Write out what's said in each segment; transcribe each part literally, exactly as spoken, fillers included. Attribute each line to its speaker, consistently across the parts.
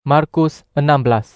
Speaker 1: Markus enam belas.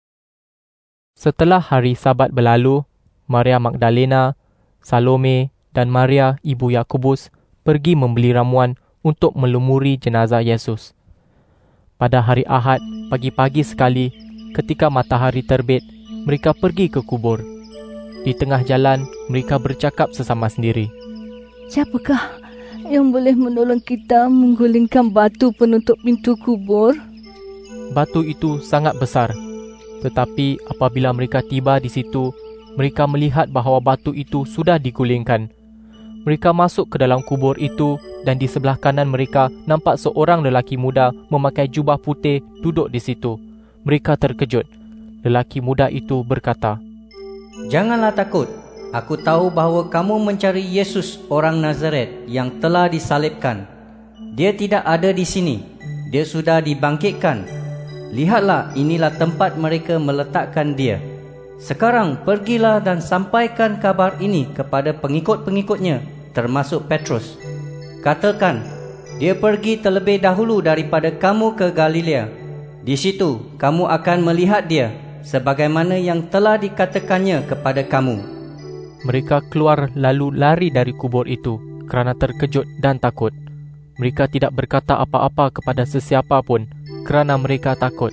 Speaker 1: Setelah hari Sabat berlalu, Maria Magdalena, Salome dan Maria ibu Yakobus pergi membeli ramuan untuk melumuri jenazah Yesus. Pada hari Ahad, pagi-pagi sekali, ketika matahari terbit, mereka pergi ke kubur. Di tengah jalan, mereka bercakap sesama sendiri.
Speaker 2: Siapakah yang boleh menolong kita menggulingkan batu penutup pintu kubur?
Speaker 1: Batu itu sangat besar. Tetapi apabila mereka tiba di situ, mereka melihat bahawa batu itu sudah digulingkan. Mereka masuk ke dalam kubur itu dan di sebelah kanan mereka nampak seorang lelaki muda memakai jubah putih duduk di situ. Mereka terkejut. Lelaki muda itu berkata,
Speaker 3: "Janganlah takut. Aku tahu bahawa kamu mencari Yesus orang Nazaret yang telah disalibkan. Dia tidak ada di sini. Dia sudah dibangkitkan. Lihatlah, inilah tempat mereka meletakkan dia. Sekarang pergilah dan sampaikan kabar ini kepada pengikut-pengikutnya, termasuk Petrus. Katakan, dia pergi terlebih dahulu daripada kamu ke Galilea. Di situ kamu akan melihat dia, sebagaimana yang telah dikatakannya kepada kamu."
Speaker 1: Mereka keluar lalu lari dari kubur itu kerana terkejut dan takut. Mereka tidak berkata apa-apa kepada sesiapa pun kerana mereka takut.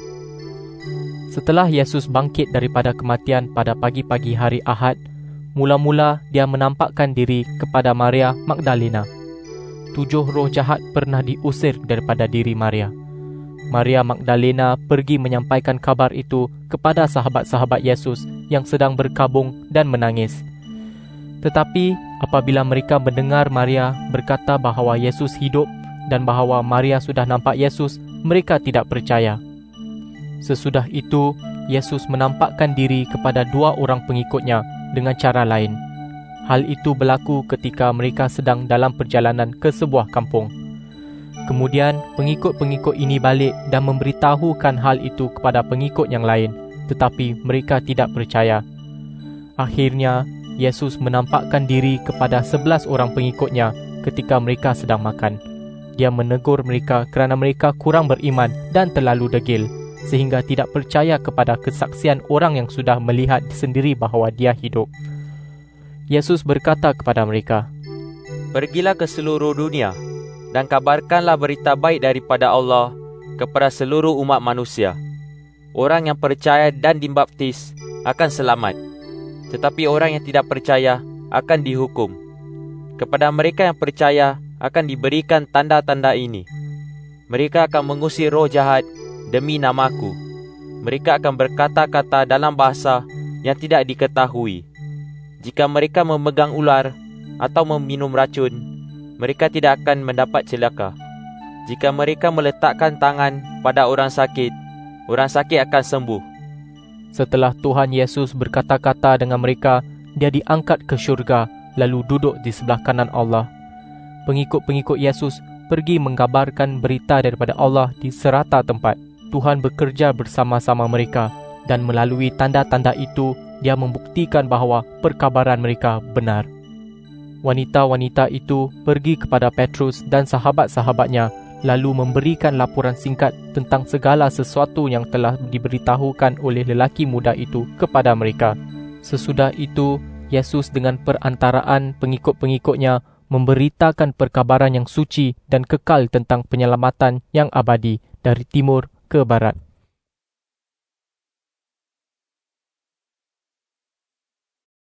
Speaker 1: Setelah Yesus bangkit daripada kematian pada pagi-pagi hari Ahad, mula-mula dia menampakkan diri kepada Maria Magdalena. Tujuh roh jahat pernah diusir daripada diri Maria. Maria Magdalena pergi menyampaikan kabar itu kepada sahabat-sahabat Yesus yang sedang berkabung dan menangis. Tetapi apabila mereka mendengar Maria berkata bahawa Yesus hidup dan bahawa Maria sudah nampak Yesus, mereka tidak percaya. Sesudah itu, Yesus menampakkan diri kepada dua orang pengikutnya dengan cara lain. Hal itu berlaku ketika mereka sedang dalam perjalanan ke sebuah kampung. Kemudian, pengikut-pengikut ini balik dan memberitahukan hal itu kepada pengikut yang lain, tetapi mereka tidak percaya. Akhirnya, Yesus menampakkan diri kepada sebelas orang pengikutnya ketika mereka sedang makan. Dia menegur mereka kerana mereka kurang beriman dan terlalu degil, sehingga tidak percaya kepada kesaksian orang yang sudah melihat sendiri bahawa dia hidup. Yesus berkata kepada mereka,
Speaker 4: "Pergilah ke seluruh dunia dan kabarkanlah berita baik daripada Allah kepada seluruh umat manusia. Orang yang percaya dan dibaptis akan selamat, tetapi orang yang tidak percaya akan dihukum. Kepada mereka yang percaya akan diberikan tanda-tanda ini. Mereka akan mengusir roh jahat demi namaku. Mereka akan berkata-kata dalam bahasa yang tidak diketahui. Jika mereka memegang ular atau meminum racun, mereka tidak akan mendapat celaka. Jika mereka meletakkan tangan pada orang sakit, orang sakit akan sembuh."
Speaker 1: Setelah Tuhan Yesus berkata-kata dengan mereka, dia diangkat ke syurga lalu duduk di sebelah kanan Allah. Pengikut-pengikut Yesus pergi mengabarkan berita daripada Allah di serata tempat. Tuhan bekerja bersama-sama mereka dan melalui tanda-tanda itu, dia membuktikan bahawa perkabaran mereka benar. Wanita-wanita itu pergi kepada Petrus dan sahabat-sahabatnya lalu memberikan laporan singkat tentang segala sesuatu yang telah diberitahukan oleh lelaki muda itu kepada mereka. Sesudah itu, Yesus dengan perantaraan pengikut-pengikutnya memberitakan perkabaran yang suci dan kekal tentang penyelamatan yang abadi dari timur ke barat.